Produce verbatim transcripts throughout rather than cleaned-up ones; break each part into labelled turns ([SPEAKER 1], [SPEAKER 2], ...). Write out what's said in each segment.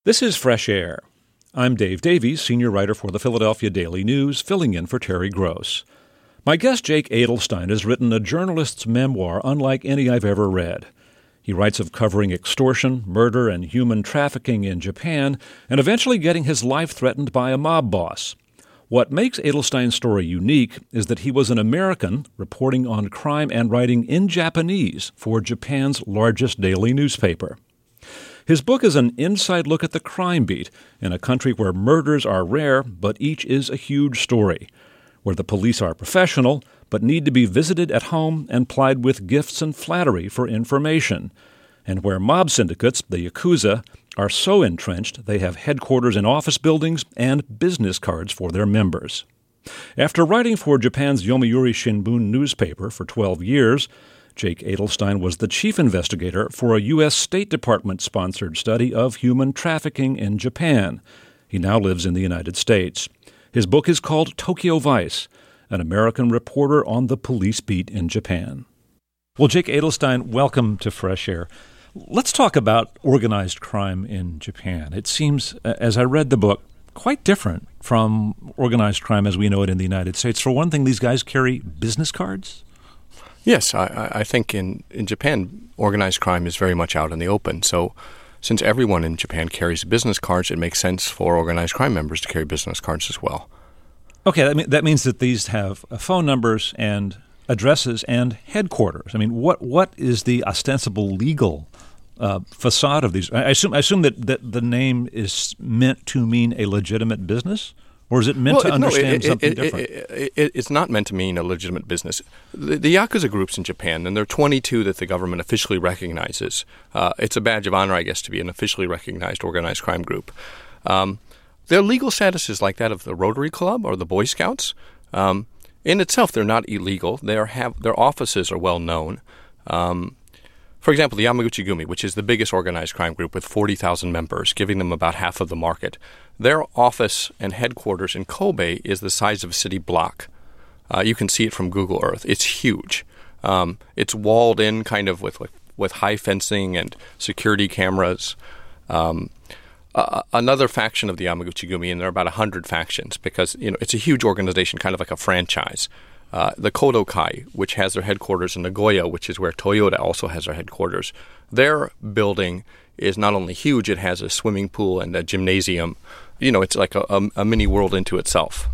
[SPEAKER 1] This is Fresh Air. I'm Dave Davies, senior writer for the Philadelphia Daily News, filling in for Terry Gross. My guest, Jake Adelstein, has written a journalist's memoir unlike any I've ever read. He writes of covering extortion, murder, and human trafficking in Japan, and eventually getting his life threatened by a mob boss. What makes Adelstein's story unique is that he was an American reporting on crime and writing in Japanese for Japan's largest daily newspaper. His book is an inside look at the crime beat in a country where murders are rare, but each is a huge story, where the police are professional, but need to be visited at home and plied with gifts and flattery for information, and where mob syndicates, the Yakuza, are so entrenched they have headquarters in office buildings and business cards for their members. After writing for Japan's Yomiuri Shimbun newspaper for twelve years, Jake Adelstein was the chief investigator for a U S State Department-sponsored study of human trafficking in Japan. He now lives in the United States. His book is called Tokyo Vice, an American reporter on the police beat in Japan. Well, Jake Adelstein, welcome to Fresh Air. Let's talk about organized crime in Japan. It seems, as I read the book, quite different from organized crime as we know it in the United States. For one thing, these guys carry business cards?
[SPEAKER 2] Yes, I, I think in, in Japan, organized crime is very much out in the open. So since everyone in Japan carries business cards, it makes sense for organized crime members to carry business cards as well.
[SPEAKER 1] Okay, that, mean, that means that these have phone numbers and addresses and headquarters. I mean, what what is the ostensible legal uh, facade of these? I assume I assume that, that the name is meant to mean a legitimate business? Or is it meant
[SPEAKER 2] well,
[SPEAKER 1] to understand
[SPEAKER 2] no, it,
[SPEAKER 1] something
[SPEAKER 2] it,
[SPEAKER 1] different?
[SPEAKER 2] It, it, it, it's not meant to mean a legitimate business. The, the Yakuza groups in Japan, and there are twenty-two that the government officially recognizes. Uh, it's a badge of honor, I guess, to be an officially recognized organized crime group. Um, their legal status is like that of the Rotary Club or the Boy Scouts. Um, in itself, they're not illegal. They are have, their offices are well known. Um, for example, the Yamaguchi-gumi, which is the biggest organized crime group with forty thousand members, giving them about half of the market. Their office and headquarters in Kobe is the size of a city block. Uh, you can see it from Google Earth. It's huge. Um, it's walled in kind of with, with, with high fencing and security cameras. Um, uh, another faction of the Yamaguchi-gumi, and there are about one hundred factions because you know it's a huge organization, kind of like a franchise. Uh, the Kodokai, which has their headquarters in Nagoya, which is where Toyota also has their headquarters, their building is not only huge, it has a swimming pool and a gymnasium. You know, it's like a, a, a mini world into itself.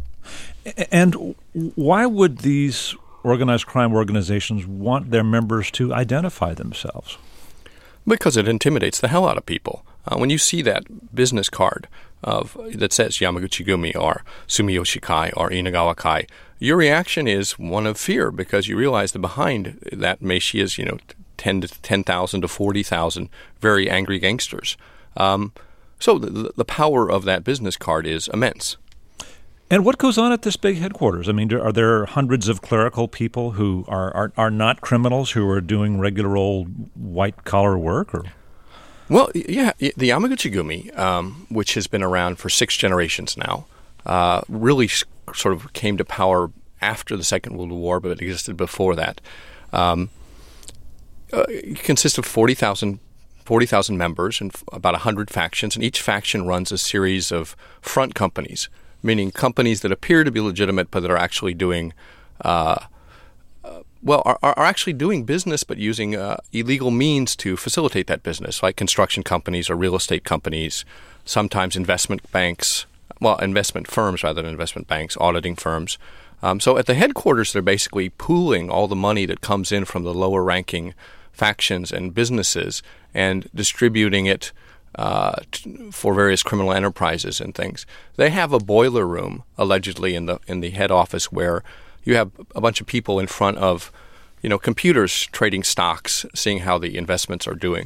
[SPEAKER 1] And why would these organized crime organizations want their members to identify themselves?
[SPEAKER 2] Because it intimidates the hell out of people. Uh, when you see that business card of that says Yamaguchi-gumi or Sumiyoshi Kai or Inagawa Kai, your reaction is one of fear because you realize that behind that meishi is, you know, ten to ten thousand to forty thousand very angry gangsters. Um, so the, the power of that business card is immense.
[SPEAKER 1] And what goes on at this big headquarters? I mean, are there hundreds of clerical people who are, are, are not criminals who are doing regular old white-collar work? Or?
[SPEAKER 2] Well, yeah, the Yamaguchi-gumi, um, which has been around for six generations now, uh, really sort of came to power after the Second World War, but it existed before that. Um, uh, it consists of forty thousand forty thousand members and about one hundred factions, and each faction runs a series of front companies, meaning companies that appear to be legitimate but that are actually doing, uh, uh, well, are, are actually doing business but using uh, illegal means to facilitate that business, like construction companies or real estate companies, sometimes investment banks, well, investment firms rather than investment banks, auditing firms. Um, so at the headquarters, they're basically pooling all the money that comes in from the lower-ranking factions and businesses and distributing it uh, t- for various criminal enterprises and things. They have a boiler room, allegedly, in the in the head office where you have a bunch of people in front of, you know, computers trading stocks, seeing how the investments are doing.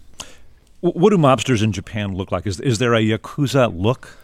[SPEAKER 1] What do mobsters in Japan look like? Is is there a Yakuza look?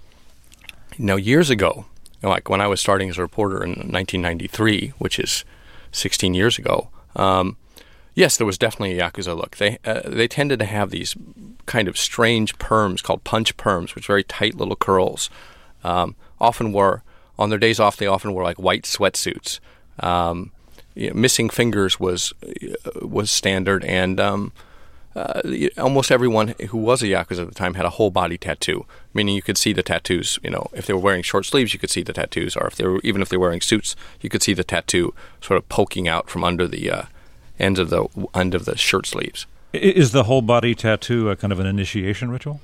[SPEAKER 2] Now, years ago, like when I was starting as a reporter in nineteen ninety-three, which is sixteen years ago, um, yes, there was definitely a Yakuza look. They uh, they tended to have these kind of strange perms called punch perms, which are very tight little curls. Um, often wore, on their days off, they often wore like white sweatsuits. Um, you know, missing fingers was uh, was standard, and um, uh, almost everyone who was a Yakuza at the time had a whole body tattoo, meaning you could see the tattoos. You know, if they were wearing short sleeves, you could see the tattoos, or if they were, even if they were wearing suits, you could see the tattoo sort of poking out from under the uh, ends of the end of the shirt sleeves.
[SPEAKER 1] Is the whole body tattoo a kind of an initiation ritual?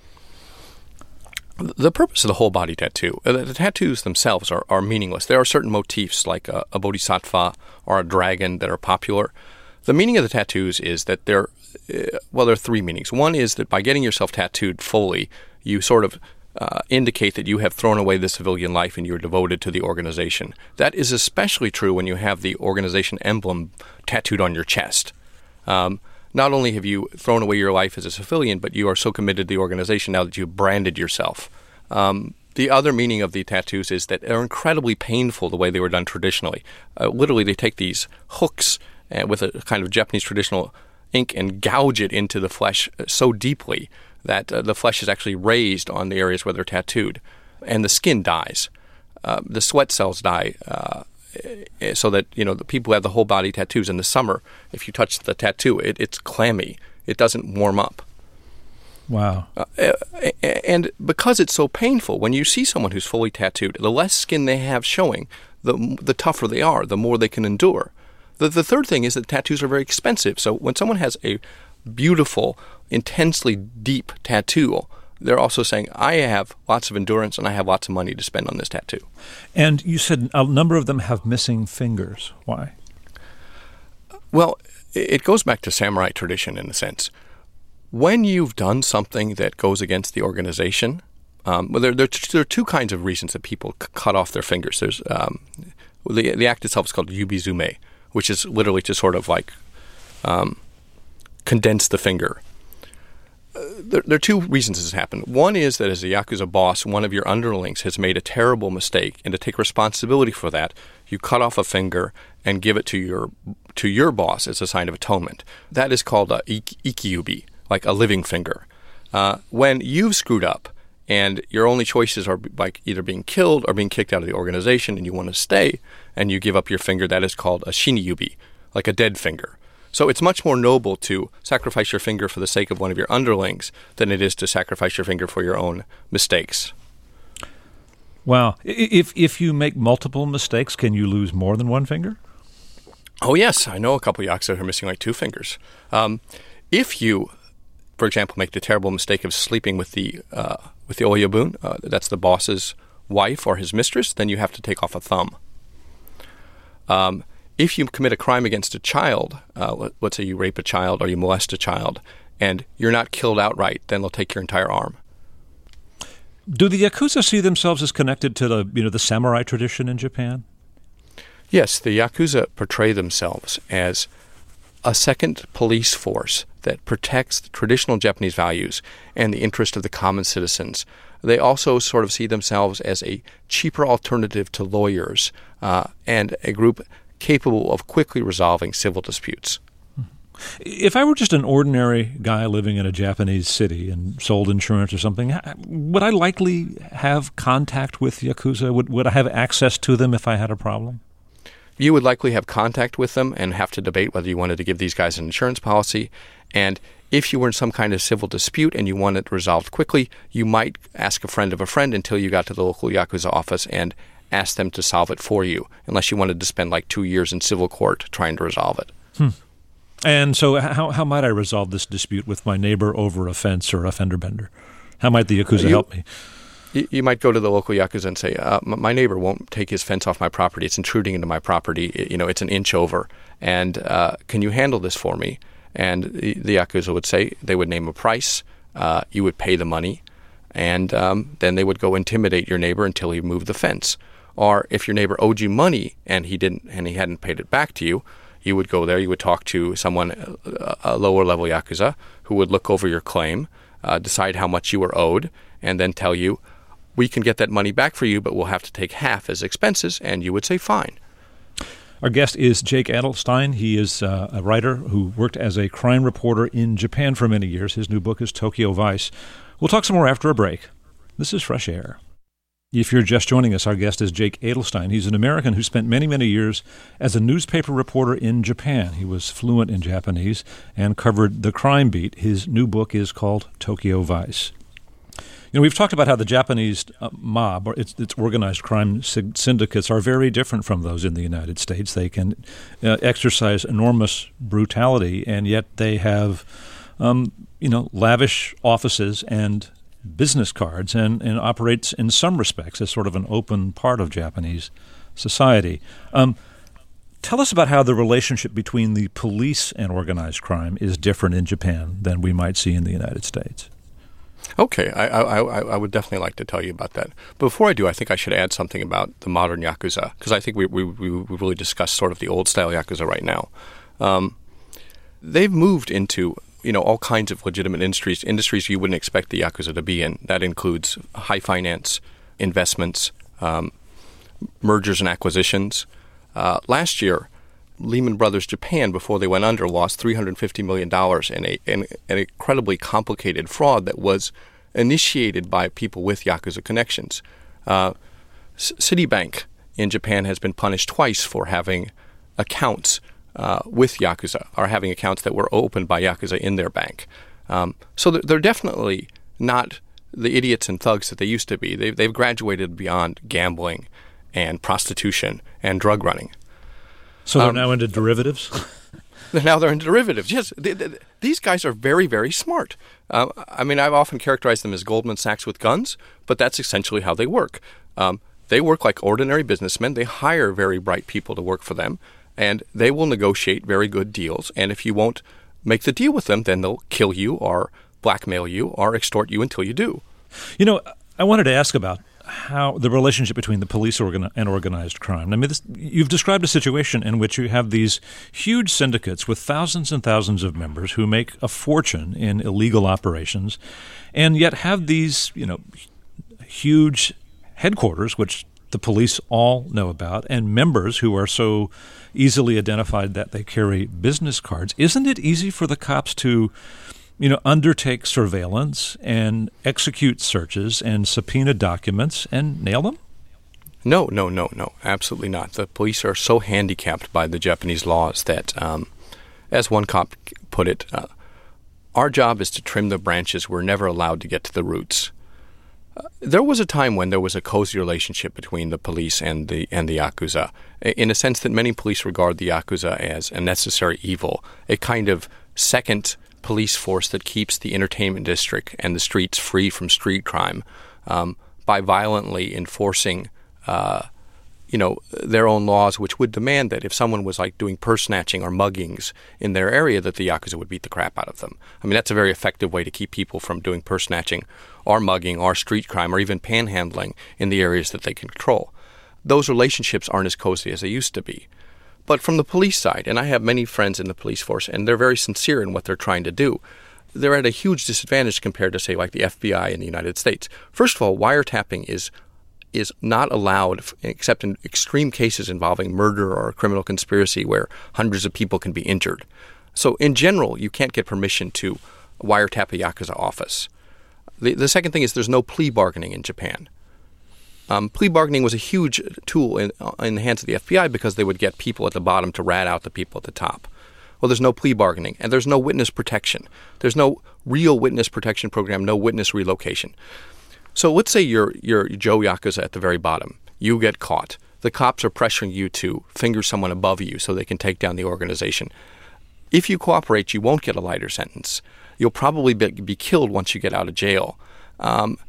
[SPEAKER 2] The purpose of the whole body tattoo, uh, the, the tattoos themselves are, are meaningless. There are certain motifs like a, a bodhisattva or a dragon that are popular. The meaning of the tattoos is that they're, uh, well, there are three meanings. One is that by getting yourself tattooed fully, you sort of uh, indicate that you have thrown away the civilian life and you're devoted to the organization. That is especially true when you have the organization emblem tattooed on your chest. Um, Not only have you thrown away your life as a civilian, but you are so committed to the organization now that you've branded yourself. Um, the other meaning of the tattoos is that they're incredibly painful the way they were done traditionally. Uh, literally, they take these hooks uh, with a kind of Japanese traditional ink and gouge it into the flesh so deeply that uh, the flesh is actually raised on the areas where they're tattooed, and the skin dies. Uh, the sweat cells die. Uh, So that, you know, the people who have the whole body tattoos in the summer, if you touch the tattoo, it, it's clammy. It doesn't warm up.
[SPEAKER 1] Wow.
[SPEAKER 2] Uh, and because it's so painful, when you see someone who's fully tattooed, the less skin they have showing, the the tougher they are, the more they can endure. The, the third thing is that tattoos are very expensive. So when someone has a beautiful, intensely deep tattoo, they're also saying, I have lots of endurance and I have lots of money to spend on this tattoo.
[SPEAKER 1] And you said a number of them have missing fingers. Why?
[SPEAKER 2] Well, it goes back to samurai tradition in a sense. When you've done something that goes against the organization, um, well, there, there, there are two kinds of reasons that people c- cut off their fingers. There's um, the, the act itself is called yubizume, which is literally to sort of like um, condense the finger. There, there are two reasons this has happened. One is that as a Yakuza boss, one of your underlings has made a terrible mistake, and to take responsibility for that, you cut off a finger and give it to your to your boss as a sign of atonement. That is called a ik- ikiyubi, like a living finger. Uh, when you've screwed up and your only choices are like either being killed or being kicked out of the organization and you want to stay, and you give up your finger, that is called a shiniyubi, like a dead finger. So it's much more noble to sacrifice your finger for the sake of one of your underlings than it is to sacrifice your finger for your own mistakes.
[SPEAKER 1] Wow. If if you make multiple mistakes, can you lose more than one finger?
[SPEAKER 2] Oh, yes. I know a couple of Yakuza who are missing like two fingers. Um, if you, for example, make the terrible mistake of sleeping with the uh, with the oyabun, uh, that's the boss's wife or his mistress, then you have to take off a thumb. Um, if you commit a crime against a child, uh, let, let's say you rape a child or you molest a child, and you're not killed outright, then they'll take your entire arm.
[SPEAKER 1] Do the Yakuza see themselves as connected to the, you know, the samurai tradition in Japan?
[SPEAKER 2] Yes, the Yakuza portray themselves as a second police force that protects the traditional Japanese values and the interest of the common citizens. They also sort of see themselves as a cheaper alternative to lawyers uh, and a group capable of quickly resolving civil disputes.
[SPEAKER 1] If I were just an ordinary guy living in a Japanese city and sold insurance or something, would I likely have contact with Yakuza? Would, would I have access to them if I had a problem?
[SPEAKER 2] You would likely have contact with them and have to debate whether you wanted to give these guys an insurance policy. And if you were in some kind of civil dispute and you wanted it resolved quickly, you might ask a friend of a friend until you got to the local Yakuza office and ask them to solve it for you, unless you wanted to spend like two years in civil court trying to resolve it.
[SPEAKER 1] Hmm. And so how how might I resolve this dispute with my neighbor over a fence or a fender bender? How might the Yakuza
[SPEAKER 2] you,
[SPEAKER 1] help me?
[SPEAKER 2] You, you might go to the local Yakuza and say, uh, my neighbor won't take his fence off my property. It's intruding into my property. It, you know, it's an inch over. And uh, can you handle this for me? And the, the Yakuza would say, they would name a price. Uh, you would pay the money. And um, then they would go intimidate your neighbor until he moved the fence. Or if your neighbor owed you money and he didn't, and he hadn't paid it back to you, you would go there, you would talk to someone, a lower-level Yakuza, who would look over your claim, uh, decide how much you were owed, and then tell you, we can get that money back for you, but we'll have to take half as expenses, and you would say, fine.
[SPEAKER 1] Our guest is Jake Adelstein. He is uh, a writer who worked as a crime reporter in Japan for many years. His new book is Tokyo Vice. We'll talk some more after a break. This is Fresh Air. If you're just joining us, our guest is Jake Adelstein. He's an American who spent many, many years as a newspaper reporter in Japan. He was fluent in Japanese and covered the crime beat. His new book is called Tokyo Vice. You know, we've talked about how the Japanese uh, mob, or its, its organized crime sy- syndicates, are very different from those in the United States. They can uh, exercise enormous brutality, and yet they have, um, you know, lavish offices and business cards, and, and operates in some respects as sort of an open part of Japanese society. Um, tell us about how the relationship between the police and organized crime is different in Japan than we might see in the United States.
[SPEAKER 2] Okay, I, I, I would definitely like to tell you about that. But before I do, I think I should add something about the modern Yakuza, because I think we, we, we really discussed sort of the old-style Yakuza right now. Um, they've moved into, you know, all kinds of legitimate industries, industries you wouldn't expect the Yakuza to be in. That includes high finance, investments, um, mergers and acquisitions. Uh, last year, Lehman Brothers Japan, before they went under, lost three hundred fifty million dollars in, a, in an incredibly complicated fraud that was initiated by people with Yakuza connections. Uh, C- Citibank in Japan has been punished twice for having accounts uh, with Yakuza, or having accounts that were opened by Yakuza in their bank. Um, so they're definitely not the idiots and thugs that they used to be. They've, they've graduated beyond gambling and prostitution and drug running.
[SPEAKER 1] So they're
[SPEAKER 2] um,
[SPEAKER 1] now into derivatives?
[SPEAKER 2] Now they're into derivatives. Yes, they, they, these guys are very, very smart. Uh, I mean, I've often characterized them as Goldman Sachs with guns, but that's essentially how they work. Um, they work like ordinary businessmen. They hire very bright people to work for them, and they will negotiate very good deals. And if you won't make the deal with them, then they'll kill you or blackmail you or extort you until you do.
[SPEAKER 1] You know, I wanted to ask about how the relationship between the police organ- and organized crime. I mean, this, you've described a situation in which you have these huge syndicates with thousands and thousands of members who make a fortune in illegal operations, and yet have these, you know, huge headquarters, which the police all know about, and members who are so easily identified that they carry business cards. Isn't it easy for the cops to, you know, undertake surveillance and execute searches and subpoena documents and nail them?
[SPEAKER 2] No, no, no, no, absolutely not. The police are so handicapped by the Japanese laws that, um, as one cop put it, uh, our job is to trim the branches. We're never allowed to get to the roots. Uh, there was a time when there was a cozy relationship between the police and the and the Yakuza, in a sense that many police regard the Yakuza as a necessary evil, a kind of second police force that keeps the entertainment district and the streets free from street crime um, by violently enforcing, uh, you know, their own laws, which would demand that if someone was like doing purse snatching or muggings in their area, that the Yakuza would beat the crap out of them. I mean, that's a very effective way to keep people from doing purse snatching or mugging or street crime or even panhandling in the areas that they can control. Those relationships aren't as cozy as they used to be. But from the police side, and I have many friends in the police force, and they're very sincere in what they're trying to do, they're at a huge disadvantage compared to, say, like the F B I in the United States. First of all, wiretapping is is not allowed except in extreme cases involving murder or a criminal conspiracy where hundreds of people can be injured. So in general, you can't get permission to wiretap a Yakuza office. The, the second thing is there's no plea bargaining in Japan. Um, plea bargaining was a huge tool in, in the hands of the F B I because they would get people at the bottom to rat out the people at the top. Well, there's no plea bargaining, and there's no witness protection. There's no real witness protection program, no witness relocation. So let's say you're, you're Joe Yakuza at the very bottom. You get caught. The cops are pressuring you to finger someone above you so they can take down the organization. If you cooperate, you won't get a lighter sentence. You'll probably be, be killed once you get out of jail. Um,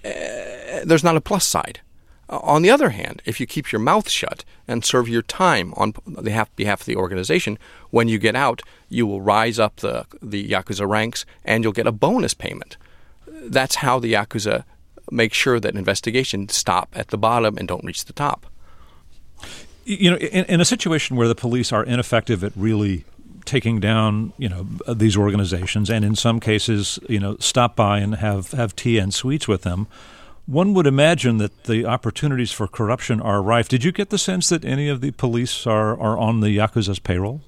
[SPEAKER 2] uh, there's not a plus side. On the other hand, if you keep your mouth shut and serve your time on behalf, behalf of the organization, when you get out, you will rise up the, the Yakuza ranks and you'll get a bonus payment. That's how the Yakuza make sure that investigations stop at the bottom and don't reach the top.
[SPEAKER 1] You know, in, in a situation where the police are ineffective at really taking down, you know, these organizations, and in some cases, you know, stop by and have, have tea and sweets with them, one would imagine that the opportunities for corruption are rife. Did you get the sense that any of the police are, are on the Yakuza's payroll?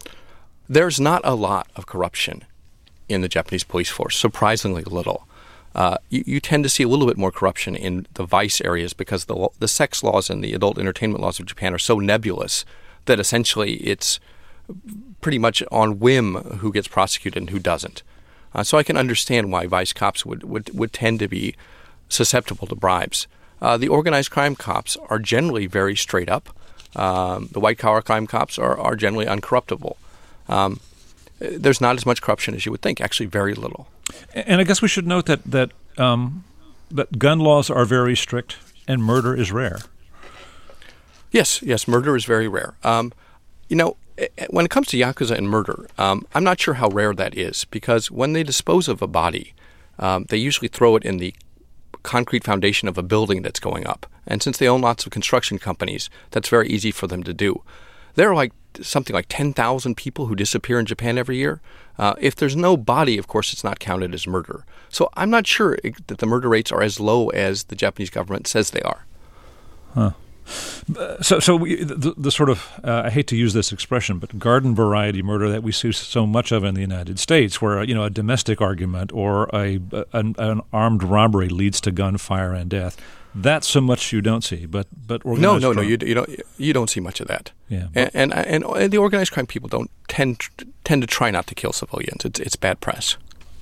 [SPEAKER 2] There's not a lot of corruption in the Japanese police force, surprisingly little. uh, you, you tend to see a little bit more corruption in the vice areas because the the sex laws and the adult entertainment laws of Japan are so nebulous that essentially it's pretty much on whim who gets prosecuted and who doesn't. Uh, so I can understand why vice cops would, would, would tend to be susceptible to bribes. Uh, the organized crime cops are generally very straight up. Um, the white-collar crime cops are, are generally uncorruptible. Um, there's not as much corruption as you would think, actually very little.
[SPEAKER 1] And I guess we should note that that, um, that gun laws are very strict and murder is rare.
[SPEAKER 2] Yes, yes, murder is very rare. Um, you know, when it comes to Yakuza and murder, um, I'm not sure how rare that is because when they dispose of a body, um, they usually throw it in the concrete foundation of a building that's going up. And since they own lots of construction companies, that's very easy for them to do. There are like something like ten thousand people who disappear in Japan every year. Uh, if there's no body, of course, it's not counted as murder. So I'm not sure that the murder rates are as low as the Japanese government says they are.
[SPEAKER 1] Huh. So, so we, the, the sort of, uh, I hate to use this expression, but garden variety murder that we see so much of in the United States, where, you know, a domestic argument or a an, an armed robbery leads to gunfire and death. That's so much you don't see, but but organized
[SPEAKER 2] no, no,
[SPEAKER 1] crime.
[SPEAKER 2] no, you, you don't you don't see much of that.
[SPEAKER 1] Yeah,
[SPEAKER 2] and, and and the organized crime people don't tend tend to try not to kill civilians. It's it's bad press.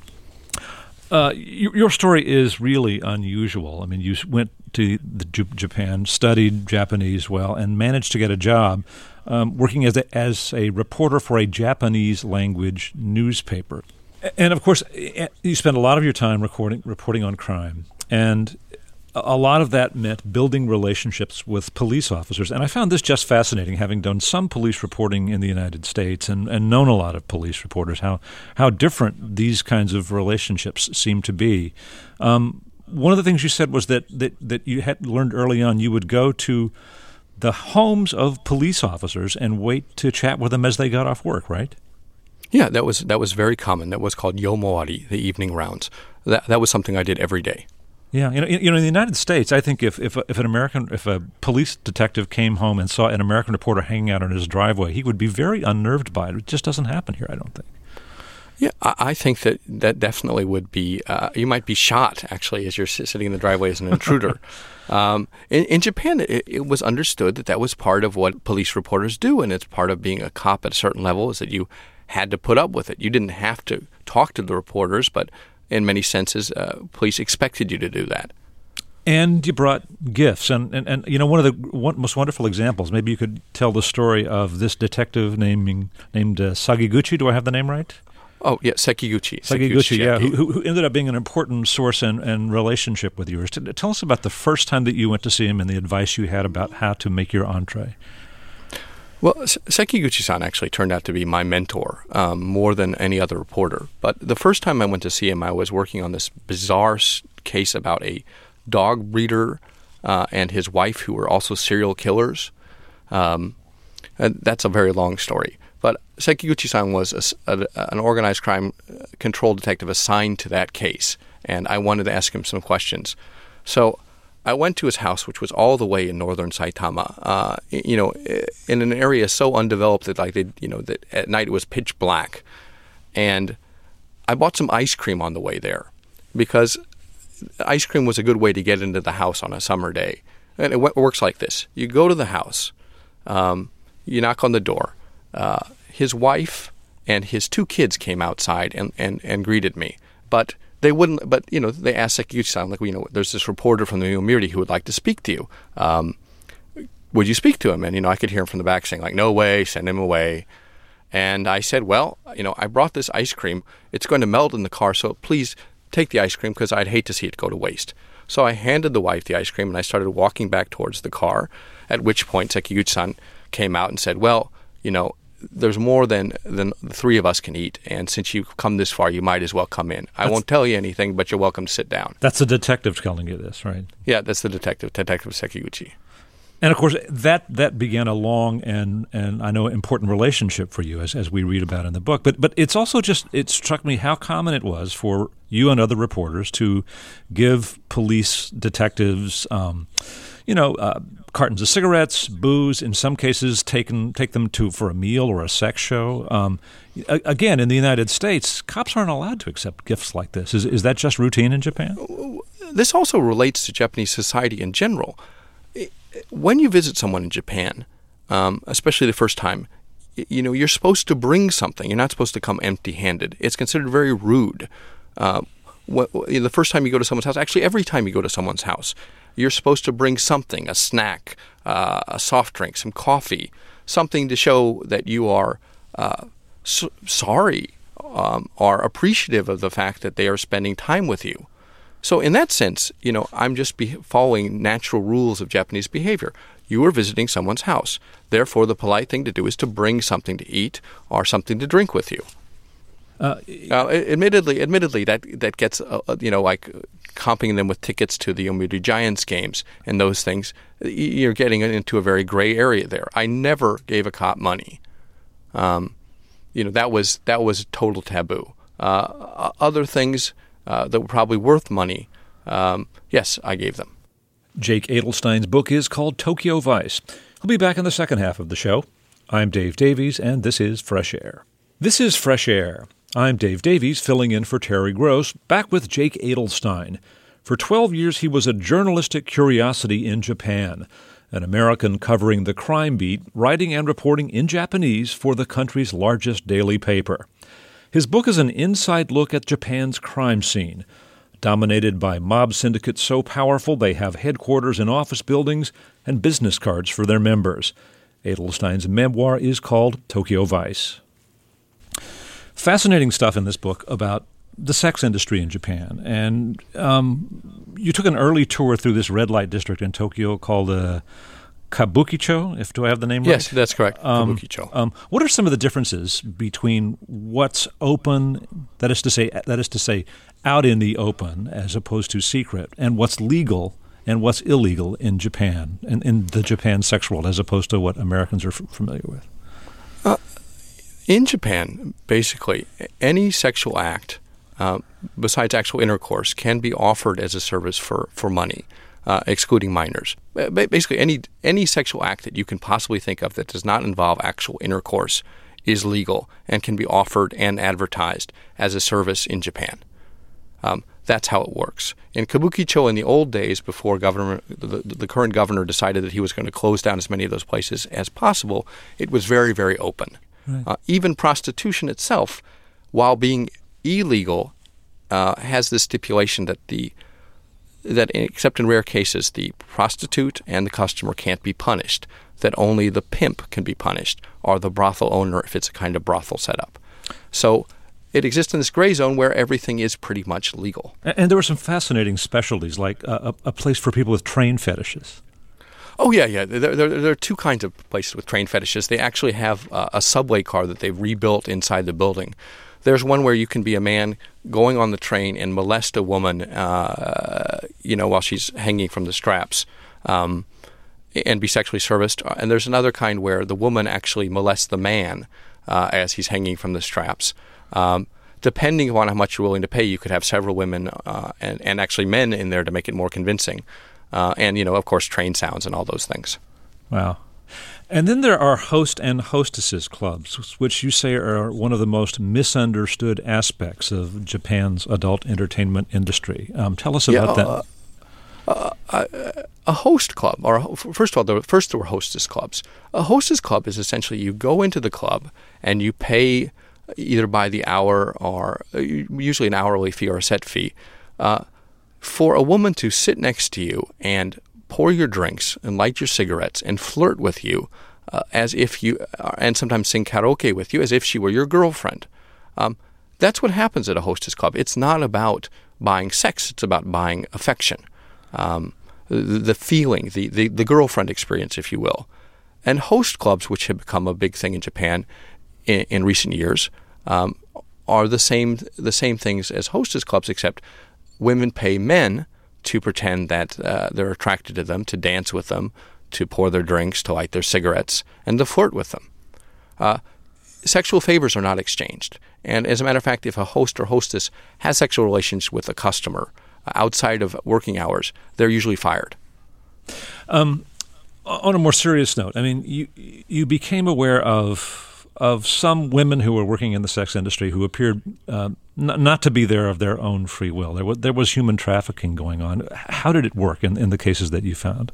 [SPEAKER 1] Uh, your, your story is really unusual. I mean, you went to the J- Japan, studied Japanese well, and managed to get a job um, working as a, as a reporter for a Japanese language newspaper. And of course, you spent a lot of your time recording, reporting on crime, and a lot of that meant building relationships with police officers. And I found this just fascinating, having done some police reporting in the United States and, and known a lot of police reporters, how, how different these kinds of relationships seem to be. Um, one of the things you said was that, that, that you had learned early on you would go to the homes of police officers and wait to chat with them as they got off work, right?
[SPEAKER 2] Yeah, that was that was very common. That was called yomoari, the evening rounds. That that was something I did every day.
[SPEAKER 1] Yeah, you know, you know, in the United States, I think if if if an American, if a police detective came home and saw an American reporter hanging out on his driveway, he would be very unnerved by it. It just doesn't happen here, I don't think.
[SPEAKER 2] Yeah, I, I think that that definitely would be. Uh, you might be shot actually as you're sitting in the driveway as an intruder. um, in, in Japan, it, it was understood that that was part of what police reporters do, and it's part of being a cop at a certain level is that you had to put up with it. You didn't have to talk to the reporters, but in many senses, uh, police expected you to do that.
[SPEAKER 1] And you brought gifts. And, and, and you know, one of the one, most wonderful examples, maybe you could tell the story of this detective naming, named uh, Sagiguchi. Do I have the name right?
[SPEAKER 2] Oh, yeah, Sekiguchi.
[SPEAKER 1] Sekiguchi, Sekiguchi yeah, who, who ended up being an important source and, and relationship with yours. Tell us about the first time that you went to see him and the advice you had about how to make your entree.
[SPEAKER 2] Well, Sekiguchi-san actually turned out to be my mentor um, more than any other reporter. But the first time I went to see him, I was working on this bizarre case about a dog breeder uh, and his wife who were also serial killers. Um, and that's a very long story. But Sekiguchi-san was a, a, an organized crime control detective assigned to that case, and I wanted to ask him some questions. So I went to his house, which was all the way in northern Saitama, uh, you know, in an area so undeveloped that, like, they, you know, that at night it was pitch black. And I bought some ice cream on the way there because ice cream was a good way to get into the house on a summer day. And it w- works like this. You go to the house, um, you knock on the door. Uh, his wife and his two kids came outside and, and, and greeted me. But they wouldn't, but, you know, they asked Sekiguchi-san, like, you know, there's this reporter from the Yomiuri who would like to speak to you. Um, would you speak to him? And, you know, I could hear him from the back saying, like, no way, send him away. And I said, well, you know, I brought this ice cream. It's going to melt in the car, so please take the ice cream because I'd hate to see it go to waste. So I handed the wife the ice cream and I started walking back towards the car, at which point Sekiguchi-san came out and said, well, you know, there's more than, than the three of us can eat, and since you've come this far, you might as well come in. I that's, won't tell you anything, but you're welcome to sit down.
[SPEAKER 1] That's the detective telling you this, right?
[SPEAKER 2] Yeah, that's the detective, Detective Sekiguchi.
[SPEAKER 1] And, of course, that that began a long and, and I know, important relationship for you, as as we read about in the book. But but it's also just, it struck me how common it was for you and other reporters to give police detectives, um, you know, uh, cartons of cigarettes, booze, in some cases taken, take them to for a meal or a sex show. Um, a- again, in the United States, cops aren't allowed to accept gifts like this. Is, is that just routine in Japan?
[SPEAKER 2] This also relates to Japanese society in general. When you visit someone in Japan, um, especially the first time, you know, you're supposed to bring something. You're not supposed to come empty-handed. It's considered very rude. Uh, what, the first time you go to someone's house, actually every time you go to someone's house, you're supposed to bring something, a snack, uh, a soft drink, some coffee, something to show that you are uh, so sorry um, or appreciative of the fact that they are spending time with you. So in that sense, you know, I'm just be following natural rules of Japanese behavior. You are visiting someone's house. Therefore, the polite thing to do is to bring something to eat or something to drink with you. Uh, uh, admittedly, admittedly, that that gets uh, you know like comping them with tickets to the Yomiuri Giants games and those things. You're getting into a very gray area there. I never gave a cop money. Um, you know that was that was total taboo. Uh, other things uh, that were probably worth money, um, yes, I gave them.
[SPEAKER 1] Jake Adelstein's book is called Tokyo Vice. He'll be back in the second half of the show. I'm Dave Davies, and this is Fresh Air. This is Fresh Air. I'm Dave Davies, filling in for Terry Gross, back with Jake Adelstein. For twelve years, he was a journalistic curiosity in Japan, an American covering the crime beat, writing and reporting in Japanese for the country's largest daily paper. His book is an inside look at Japan's crime scene, dominated by mob syndicates so powerful they have headquarters in office buildings and business cards for their members. Adelstein's memoir is called Tokyo Vice. Fascinating stuff in this book about the sex industry in Japan. And um, you took an early tour through this red light district in Tokyo called uh, Kabukicho, if do I have the name right?
[SPEAKER 2] Yes, that's correct,
[SPEAKER 1] um,
[SPEAKER 2] Kabukicho.
[SPEAKER 1] Um, what are some of the differences between what's open, that is to say, that is to say, out in the open as opposed to secret, and what's legal and what's illegal in Japan, and in the Japan sex world, as opposed to what Americans are f- familiar with?
[SPEAKER 2] Uh, in Japan, basically, any sexual act, uh, besides actual intercourse, can be offered as a service for, for money, uh, excluding minors. Basically, any any sexual act that you can possibly think of that does not involve actual intercourse is legal and can be offered and advertised as a service in Japan. Um, that's how it works. In Kabukicho, in the old days, before governor, the, the current governor decided that he was going to close down as many of those places as possible, it was very, very open. Right. Uh, even prostitution itself, while being illegal, uh, has this stipulation that the that except in rare cases, the prostitute and the customer can't be punished, that only the pimp can be punished, or the brothel owner if it's a kind of brothel setup. So it exists in this gray zone where everything is pretty much legal.
[SPEAKER 1] And there were some fascinating specialties, like a, a place for people with train fetishes.
[SPEAKER 2] Oh, yeah, yeah. There, there, there are two kinds of places with train fetishes. They actually have uh, a subway car that they've rebuilt inside the building. There's one where you can be a man going on the train and molest a woman, uh, you know, while she's hanging from the straps, um, and be sexually serviced. And there's another kind where the woman actually molests the man uh, as he's hanging from the straps. Um, depending upon how much you're willing to pay, you could have several women uh, and, and actually men in there to make it more convincing. Uh, and, you know, of course, train sounds and all those things.
[SPEAKER 1] Wow. And then there are host and hostesses clubs, which you say are one of the most misunderstood aspects of Japan's adult entertainment industry. Um, tell us about
[SPEAKER 2] yeah,
[SPEAKER 1] that.
[SPEAKER 2] Uh, uh, a host club, or a, first of all, the, first there were hostess clubs. A hostess club is essentially you go into the club and you pay either by the hour or usually an hourly fee or a set fee uh, for a woman to sit next to you and pour your drinks and light your cigarettes and flirt with you uh, as if you, uh, and sometimes sing karaoke with you as if she were your girlfriend. Um, that's what happens at a hostess club. It's not about buying sex. It's about buying affection, um, the, the feeling, the, the, the girlfriend experience, if you will. And host clubs, which have become a big thing in Japan in, in recent years, um, are the same the same things as hostess clubs, except women pay men to pretend that uh, they're attracted to them, to dance with them, to pour their drinks, to light their cigarettes, and to flirt with them. Uh, sexual favors are not exchanged. And as a matter of fact, if a host or hostess has sexual relations with a customer uh, outside of working hours, they're usually fired.
[SPEAKER 1] Um, On a more serious note, I mean, you you became aware of of some women who were working in the sex industry who appeared uh, n- not to be there of their own free will. There was, there was human trafficking going on. How did it work in, in the cases that you found?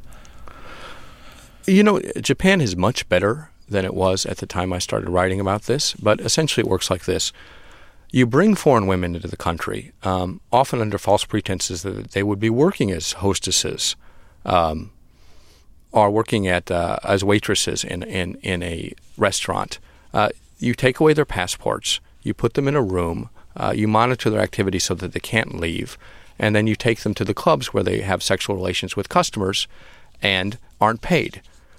[SPEAKER 2] You know, Japan is much better than it was at the time I started writing about this, but essentially it works like this. You bring foreign women into the country, um, often under false pretenses that they would be working as hostesses, um, or working at uh, as waitresses in, in, in a restaurant. Uh, you take away their passports, you put them in a room, uh, you monitor their activities so that they can't leave, and then you take them to the clubs where they have sexual relations with customers and aren't paid.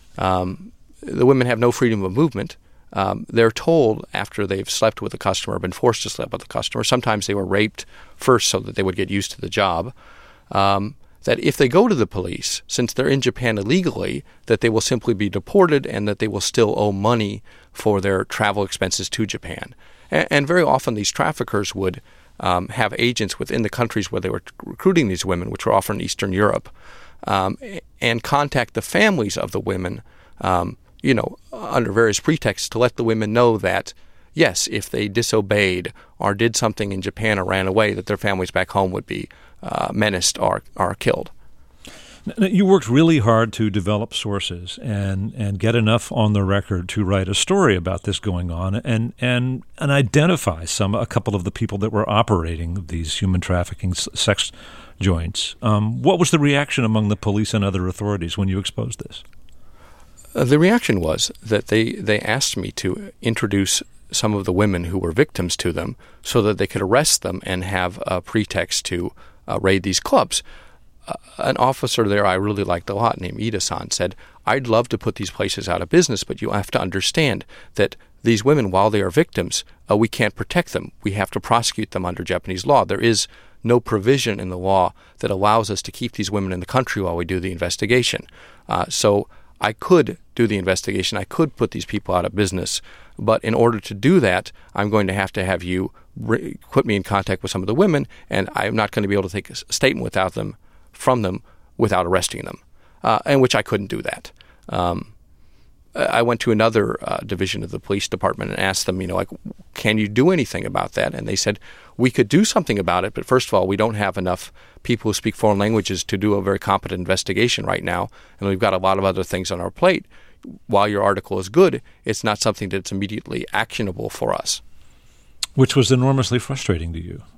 [SPEAKER 2] Um, the women have no freedom of movement. Um, they're told after they've slept with a customer, been forced to sleep with a customer, sometimes they were raped first so that they would get used to the job, um, that if they go to the police, since they're in Japan illegally, that they will simply be deported and that they will still owe money for their travel expenses to Japan. And, and very often these traffickers would um, have agents within the countries where they were recruiting these women, which were often Eastern Europe, um, and contact the families of the women, um, you know, under various pretexts to let the women know that, yes, if they disobeyed or did something in Japan or ran away, that their families back home would be uh, menaced or, or killed.
[SPEAKER 1] Now, you worked really hard to develop sources and, and get enough on the record to write a story about this going on and and, and identify some a couple of the people that were operating these human trafficking sex joints. Um, what was the reaction among the police and other authorities when you exposed this?
[SPEAKER 2] Uh, the reaction was that they, they asked me to introduce some of the women who were victims to them so that they could arrest them and have a pretext to uh, raid these clubs. Uh, an officer there I really liked a lot named Ida-san said, I'd love to put these places out of business, but you have to understand that these women, while they are victims, uh, we can't protect them. We have to prosecute them under Japanese law. There is no provision in the law that allows us to keep these women in the country while we do the investigation. Uh, so I could do the investigation. I could put these people out of business. But in order to do that, I'm going to have to have you re- put me in contact with some of the women, and I'm not going to be able to take a statement without them, from them without arresting them, uh, and which I couldn't do that. Um, I went to another uh, division of the police department and asked them, you know, like, can you do anything about that? And they said, we could do something about it, but first of all, we don't have enough people who speak foreign languages to do a very competent investigation right now, and we've got a lot of other things on our plate. While your article is good, it's not something that's immediately actionable for us.
[SPEAKER 1] Which was enormously frustrating to you.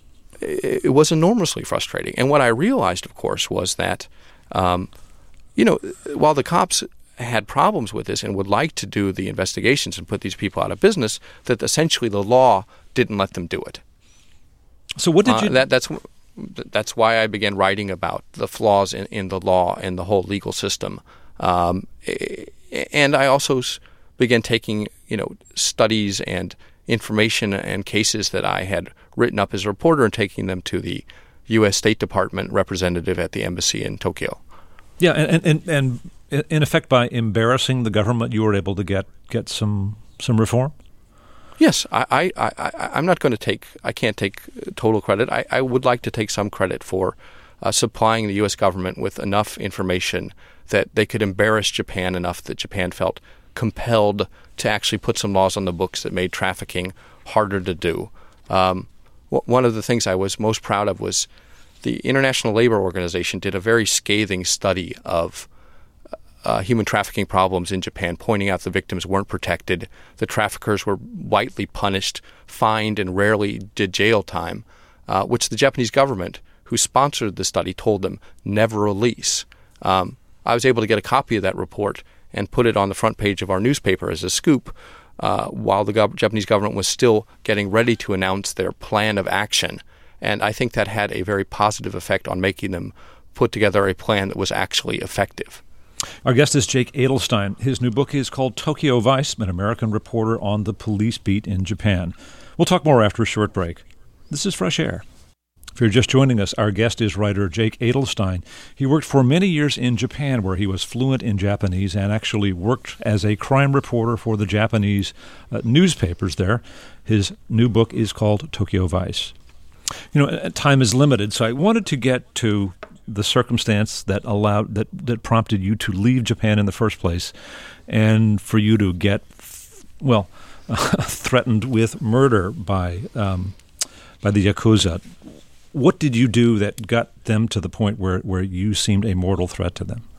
[SPEAKER 2] It was enormously frustrating. And what I realized, of course, was that, um, you know, while the cops had problems with this and would like to do the investigations and put these people out of business, that essentially the law didn't let them do it.
[SPEAKER 1] So what did you...
[SPEAKER 2] Uh, that, that's that's why I began writing about the flaws in, in the law and the whole legal system. Um, and I also began taking, you know, studies and information and cases that I had written up as a reporter and taking them to the U S State Department representative at the embassy in Tokyo.
[SPEAKER 1] Yeah, and and, and in effect, by embarrassing the government, you were able to get, get some some reform?
[SPEAKER 2] Yes, I, I, I, I'm not going to take, I can't take total credit. I, I would like to take some credit for uh, supplying the U S government with enough information that they could embarrass Japan enough that Japan felt compelled to actually put some laws on the books that made trafficking harder to do. Um, w- one of the things I was most proud of was the International Labor Organization did a very scathing study of uh, human trafficking problems in Japan, pointing out the victims weren't protected, the traffickers were lightly punished, fined, and rarely did jail time, uh, which the Japanese government, who sponsored the study, told them never release. Um, I was able to get a copy of that report and put it on the front page of our newspaper as a scoop uh, while the gov- Japanese government was still getting ready to announce their plan of action. And I think that had a very positive effect on making them put together a plan that was actually effective.
[SPEAKER 1] Our guest is Jake Adelstein. His new book is called Tokyo Vice, an American reporter on the police beat in Japan. We'll talk more after a short break. This is Fresh Air. If you're just joining us, our guest is writer Jake Adelstein. He worked for many years in Japan, where he was fluent in Japanese and actually worked as a crime reporter for the Japanese uh, newspapers there. His new book is called Tokyo Vice. You know, time is limited, so I wanted to get to the circumstance that allowed that, that prompted you to leave Japan in the first place, and for you to get, well, threatened with murder by um, by the Yakuza. What did you do that got them to the point where, where you seemed a mortal threat to them?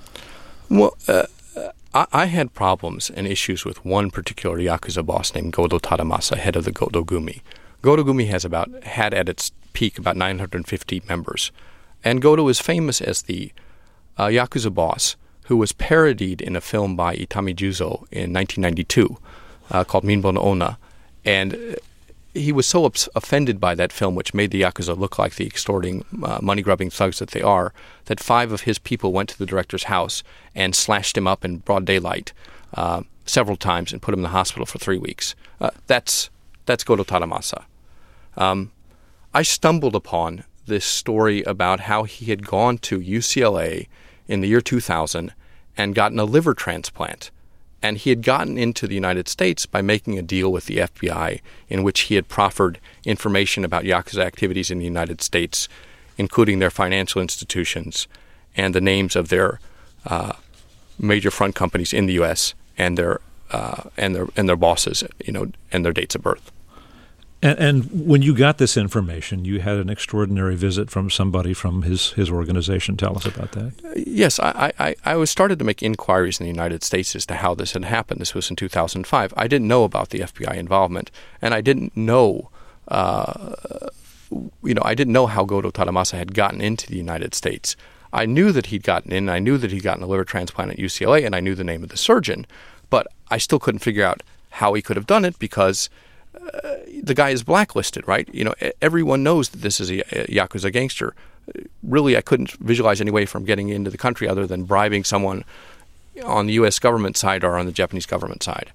[SPEAKER 2] Well, uh, I, I had problems and issues with one particular Yakuza boss named Godo Tadamasa, head of the Godo Gumi. Godo Gumi has about had at its peak about nine hundred fifty members. And Godo is famous as the uh, Yakuza boss who was parodied in a film by Itami Juzo in nineteen ninety-two uh, called Minbo no Onna. And he was so ups- offended by that film, which made the Yakuza look like the extorting, uh, money-grubbing thugs that they are, that five of his people went to the director's house and slashed him up in broad daylight uh, several times and put him in the hospital for three weeks. Uh, that's that's Godo Tadamasa. Um, I stumbled upon this story about how he had gone to U C L A in the year two thousand and gotten a liver transplant. And he had gotten into the United States by making a deal with the F B I in which he had proffered information about Yakuza activities in the United States, including their financial institutions and the names of their uh, major front companies in the U S and their uh, and their and their bosses, you know, and their dates of birth.
[SPEAKER 1] And, and when you got this information, you had an extraordinary visit from somebody from his, his organization. Tell us about that.
[SPEAKER 2] Yes, I, I, I was started to make inquiries in the United States as to how this had happened. This was in two thousand five. I didn't know about the F B I involvement, and I didn't know, uh, you know, I didn't know how Godo Tadamasa had gotten into the United States. I knew that he'd gotten in. I knew that he'd gotten a liver transplant at U C L A, and I knew the name of the surgeon, but I still couldn't figure out how he could have done it because Uh, the guy is blacklisted, right? You know, everyone knows that this is a, a Yakuza gangster. Really, I couldn't visualize any way from getting into the country other than bribing someone on the U S government side or on the Japanese government side.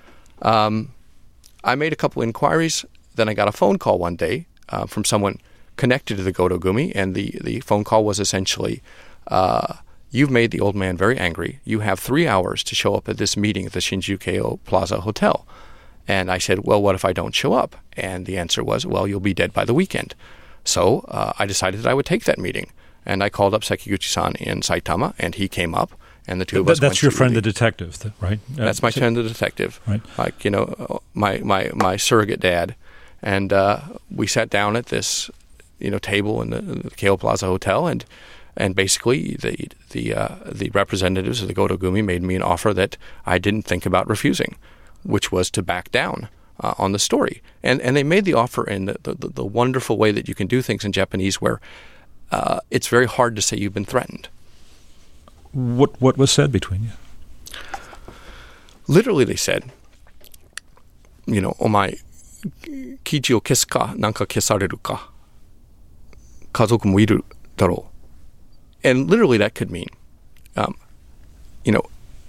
[SPEAKER 2] Um, I made a couple inquiries. Then I got a phone call one day uh, from someone connected to the Godo Gumi, and the, the phone call was essentially, uh, you've made the old man very angry. You have three hours to show up at this meeting at the Shinjuku Plaza Hotel. And I said, well, what if I don't show up? And the answer was, well, you'll be dead by the weekend. So uh, I decided that I would take that meeting. And I called up Sekiguchi-san in Saitama, and he came up, and the two of
[SPEAKER 1] Th-
[SPEAKER 2] us
[SPEAKER 1] That's
[SPEAKER 2] went
[SPEAKER 1] your
[SPEAKER 2] to
[SPEAKER 1] friend,
[SPEAKER 2] the,
[SPEAKER 1] the detective, right? Uh,
[SPEAKER 2] that's my so, friend, the detective.
[SPEAKER 1] Right.
[SPEAKER 2] Like, you know, my, my, my surrogate dad. And uh, we sat down at this, you know, table in the, the Keio Plaza Hotel, and and basically the the uh, the representatives of the Godo Gumi made me an offer that I didn't think about refusing, which was to back down uh, on the story. And and they made the offer in the, the, the wonderful way that you can do things in Japanese where uh, it's very hard to say you've been threatened.
[SPEAKER 1] What what was said between you?
[SPEAKER 2] Literally they said, you know, omae, kichi o kesu ka, nanka kesareru ka, kazoku mo iru daro. And literally that could mean, um, you know,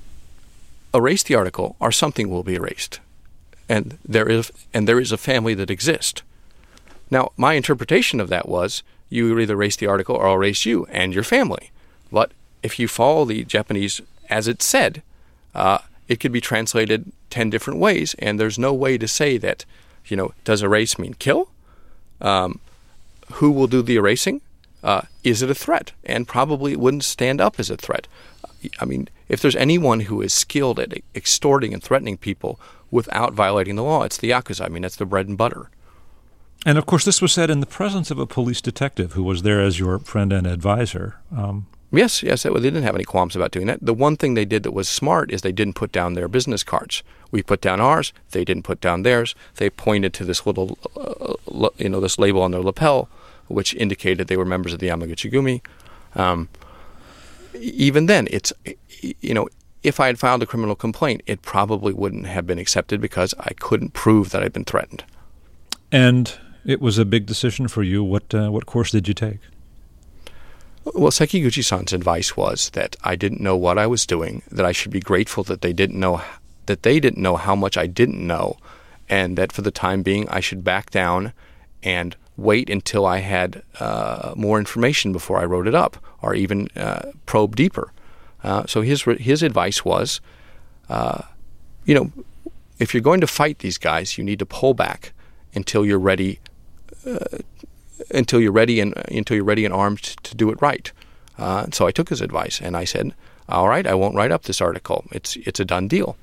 [SPEAKER 2] erase the article or something will be erased. And there is and there is a family that exists. Now, my interpretation of that was you either erase the article or I'll erase you and your family. But if you follow the Japanese as it said, uh, it could be translated ten different ways, and there's no way to say that, you know, does erase mean kill? Um, who will do the erasing? Uh, is it a threat? And probably it wouldn't stand up as a threat. I mean, if there's anyone who is skilled at extorting and threatening people without violating the law, it's the Yakuza. I mean, that's the bread and butter.
[SPEAKER 1] And, of course, this was said in the presence of a police detective who was there as your friend and advisor. Um,
[SPEAKER 2] yes, yes, they didn't have any qualms about doing that. The one thing they did that was smart is they didn't put down their business cards. We put down ours. They didn't put down theirs. They pointed to this little, uh, you know, this label on their lapel, which indicated they were members of the Yamaguchi Gumi. Um, even then, it's, you know, if I had filed a criminal complaint, it probably wouldn't have been accepted because I couldn't prove that I'd been threatened.
[SPEAKER 1] And it was a big decision for you. What uh, what course did you take?
[SPEAKER 2] Well, Sekiguchi-san's advice was that I didn't know what I was doing, that I should be grateful that they didn't know that they didn't know how much I didn't know, and that for the time being I should back down and wait until I had uh, more information before I wrote it up, or even uh, probe deeper. Uh, so his his advice was, uh, you know, if you're going to fight these guys, you need to pull back until you're ready uh, until you're ready and until you're ready and armed to do it right. Uh, and so I took his advice, and I said, all right, I won't write up this article. It's it's a done deal.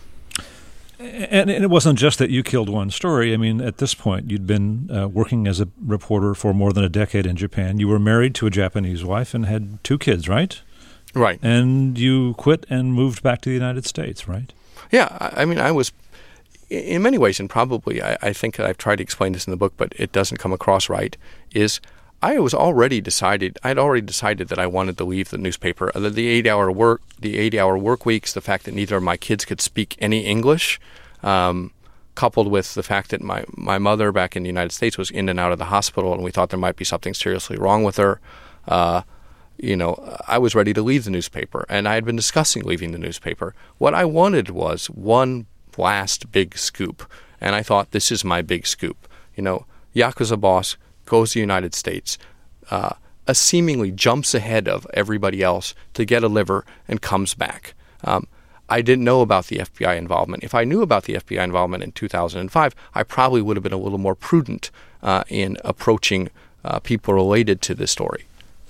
[SPEAKER 1] And, and it wasn't just that you killed one story. I mean, at this point, you'd been uh, working as a reporter for more than a decade in Japan. You were married to a Japanese wife and had two kids, right?
[SPEAKER 2] Right.
[SPEAKER 1] And you quit and moved back to the United States, right?
[SPEAKER 2] Yeah, I, I mean, I was, in many ways, and probably I, I think I've tried to explain this in the book, but it doesn't come across right, is I was already decided, I'd already decided that I wanted to leave the newspaper. The, the eight-hour work, the eighty-hour work weeks, the fact that neither of my kids could speak any English, um, coupled with the fact that my, my mother back in the United States was in and out of the hospital, and we thought there might be something seriously wrong with her. Uh, you know, I was ready to leave the newspaper, and I had been discussing leaving the newspaper. What I wanted was one last big scoop, and I thought, this is my big scoop. You know, Yakuza boss goes to the United States, uh, uh, seemingly jumps ahead of everybody else to get a liver and comes back. Um, I didn't know about the F B I involvement. If I knew about the F B I involvement in two thousand five, I probably would have been a little more prudent uh, in approaching uh, people related to this story.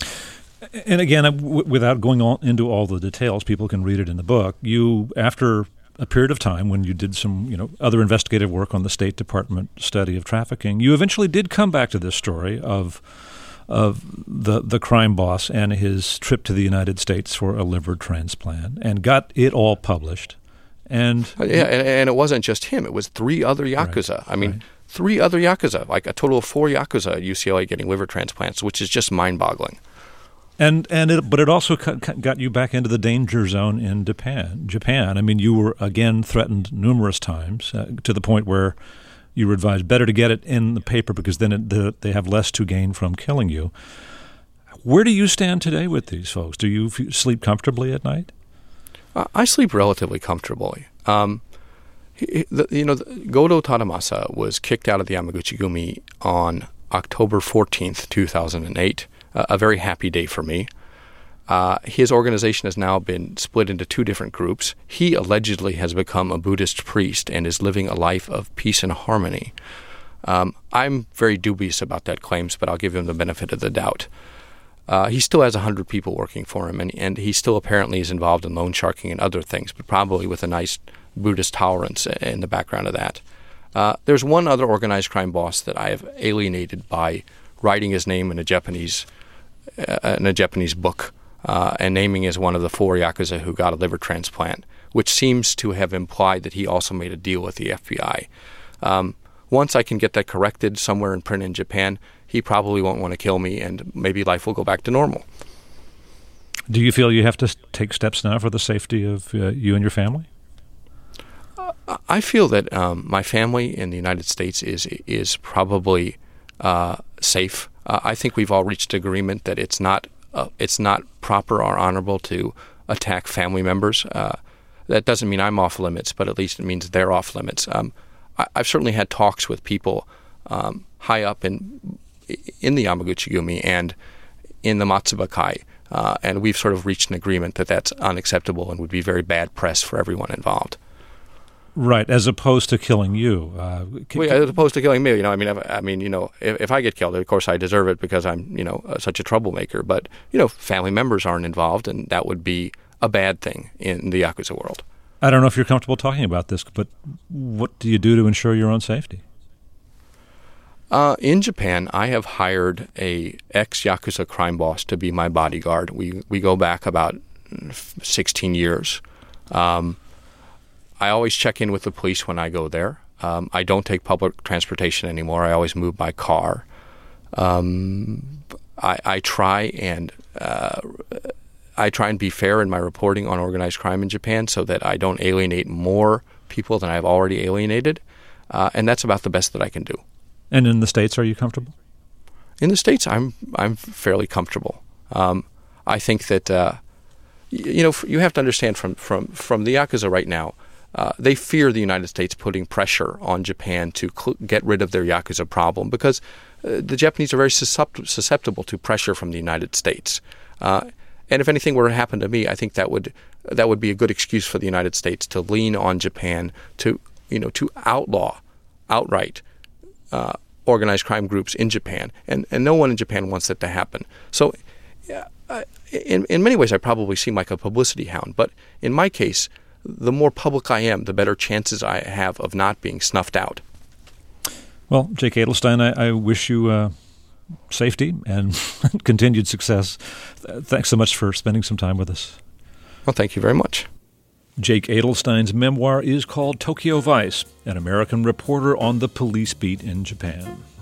[SPEAKER 1] And again, w- without going on into all the details, people can read it in the book. You, after a period of time when you did some, you know, other investigative work on the State Department study of trafficking, you eventually did come back to this story of of the the crime boss and his trip to the United States for a liver transplant, and got it all published. And
[SPEAKER 2] yeah, and, and it wasn't just him; it was three other Yakuza.
[SPEAKER 1] Right,
[SPEAKER 2] I mean,
[SPEAKER 1] right.
[SPEAKER 2] three other Yakuza, like a total of four Yakuza at U C L A getting liver transplants, which is just mind-boggling.
[SPEAKER 1] And and it, but it also got you back into the danger zone in Japan. Japan. I mean, you were again threatened numerous times uh, to the point where you were advised better to get it in the paper because then it, the, they have less to gain from killing you. Where do you stand today with these folks? Do you f- sleep comfortably at night?
[SPEAKER 2] Uh, I sleep relatively comfortably. Um, he, the, you know, the, Godo Tadamasa was kicked out of the Yamaguchi-gumi on October fourteenth, two thousand eight. Uh, a very happy day for me. Uh, his organization has now been split into two different groups. He allegedly has become a Buddhist priest and is living a life of peace and harmony. Um, I'm very dubious about that claims, but I'll give him the benefit of the doubt. Uh, he still has one hundred people working for him, and, and he still apparently is involved in loan sharking and other things, but probably with a nice Buddhist tolerance in the background of that. Uh, there's one other organized crime boss that I have alienated by writing his name in a Japanese uh, in a Japanese book. Uh, and naming as one of the four Yakuza who got a liver transplant, which seems to have implied that he also made a deal with the F B I. Um, once I can get that corrected somewhere in print in Japan, he probably won't want to kill me, and maybe life will go back to normal.
[SPEAKER 1] Do you feel you have to take steps now for the safety of uh, you and your family?
[SPEAKER 2] Uh, I feel that um, my family in the United States is is probably uh, safe. Uh, I think we've all reached agreement that it's not Uh, it's not proper or honorable to attack family members. Uh, that doesn't mean I'm off limits, but at least it means they're off limits. Um, I, I've certainly had talks with people um, high up in in the Yamaguchi-gumi and in the Matsubakai, uh, and we've sort of reached an agreement that that's unacceptable and would be very bad press for everyone involved.
[SPEAKER 1] Right, as opposed to killing you. Uh, c-
[SPEAKER 2] well, as opposed to killing me, you know, I mean, if, I mean, you know, if, if I get killed, of course I deserve it because I'm, you know, uh, such a troublemaker. But you know, family members aren't involved, and that would be a bad thing in the Yakuza world.
[SPEAKER 1] I don't know if you're comfortable talking about this, but what do you do to ensure your own safety?
[SPEAKER 2] Uh, in Japan, I have hired a ex-Yakuza crime boss to be my bodyguard. We we go back about sixteen years. Um, I always check in with the police when I go there. Um, I don't take public transportation anymore. I always move by car. Um, I, I try and uh, I try and be fair in my reporting on organized crime in Japan, so that I don't alienate more people than I've already alienated, uh, and that's about the best that I can do.
[SPEAKER 1] And in the States, are you comfortable?
[SPEAKER 2] In the States, I'm I'm fairly comfortable. Um, I think that uh, you, you know you have to understand from from from the Yakuza right now. Uh, they fear the United States putting pressure on Japan to cl- get rid of their Yakuza problem because uh, the Japanese are very suscept- susceptible to pressure from the United States. Uh, and if anything were to happen to me, I think that would that would be a good excuse for the United States to lean on Japan to you know to outlaw outright uh, organized crime groups in Japan, and, and no one in Japan wants that to happen. So yeah, I, in, in many ways, I probably seem like a publicity hound, but in my case, the more public I am, the better chances I have of not being snuffed out.
[SPEAKER 1] Well, Jake Adelstein, I, I wish you uh, safety and continued success. Thanks so much for spending some time with us.
[SPEAKER 2] Well, thank you very much.
[SPEAKER 1] Jake Adelstein's memoir is called Tokyo Vice, an American reporter on the police beat in Japan.